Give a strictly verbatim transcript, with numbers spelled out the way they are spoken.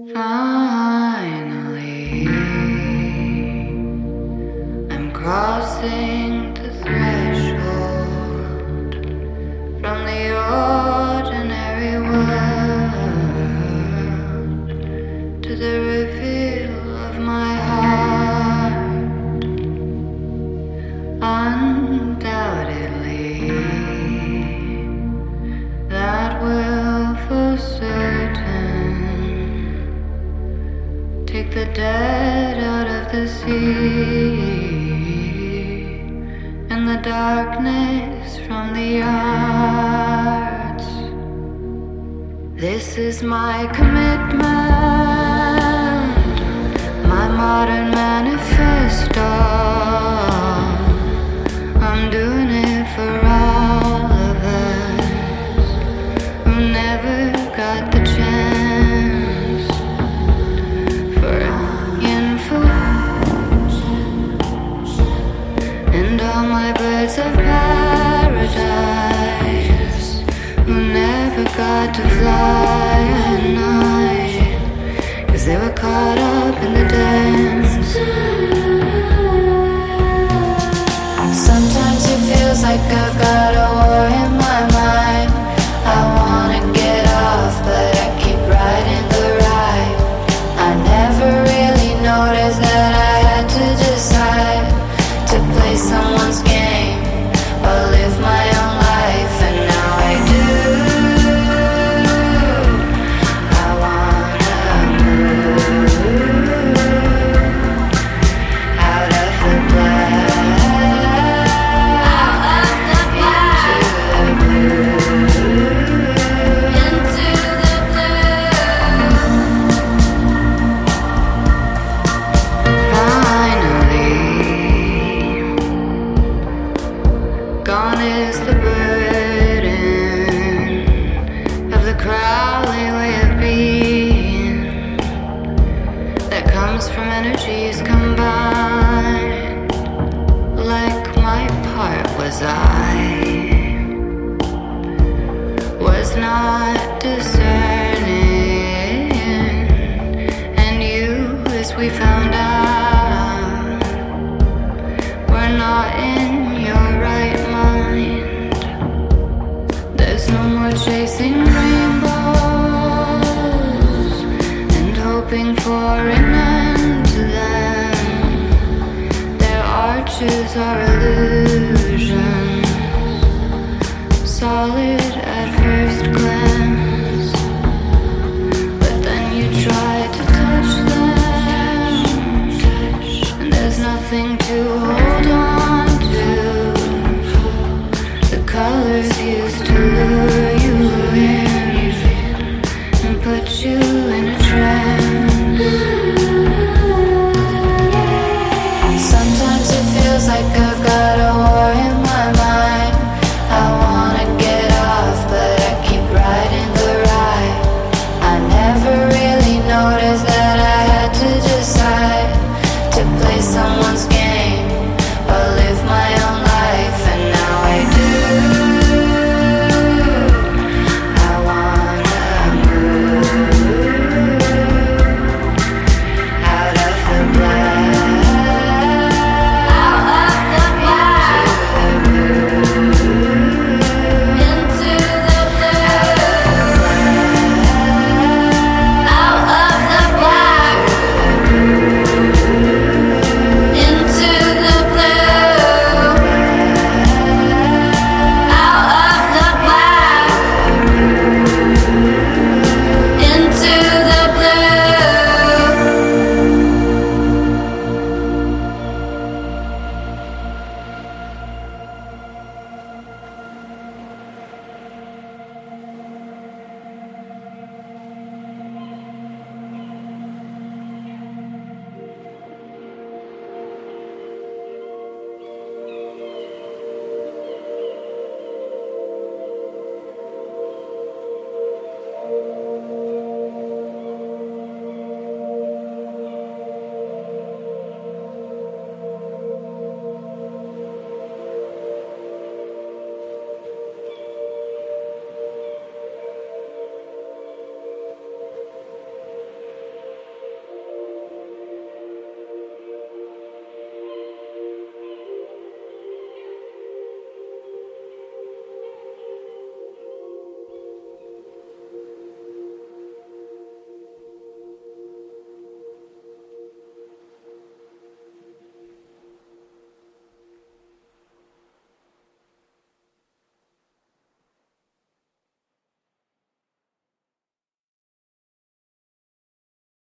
Finally, I'm crossing the threshold from the ordinary world to the reveal of my heart. Undoubtedly, that will for certain take the dead out of the sea and the darkness from the arts. This is my commitment, my modern manifesto. I'm doing it for all of us who never got the chance for info. And all my birds of paradise who never got to fly at night 'cause they were caught up in the dance. Sometimes it feels like I've got a war in my mind. I wanna get off, but I keep riding the ride. I never really noticed that I had to decide to play someone's game or live my own life, and now I do. I wanna move out of the black gone is the burden of the Crowley way of being that comes from energies combined. Like my part was I was not discerning, and you, as we found out, were not in your right mind. There's no more chasing rainbows and hoping for an end to them. Their arches are illusions, solid at first glance, but then you try to touch them, and there's nothing to hold on to. The colors used to lure